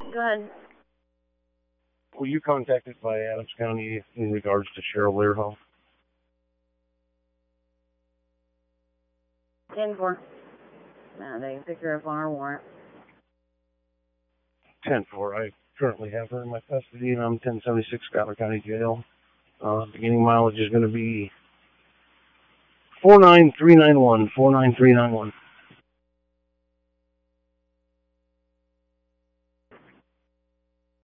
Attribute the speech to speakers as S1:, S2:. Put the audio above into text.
S1: Go ahead.
S2: Were you contacted by Adams County in regards to Cheryl Learhall?
S1: 10-4. No, they picked her up on our warrant.
S2: 10-4. I currently have her in my custody, and I'm 1076 Schuyler County Jail. Beginning mileage is going to be 49391. 49391.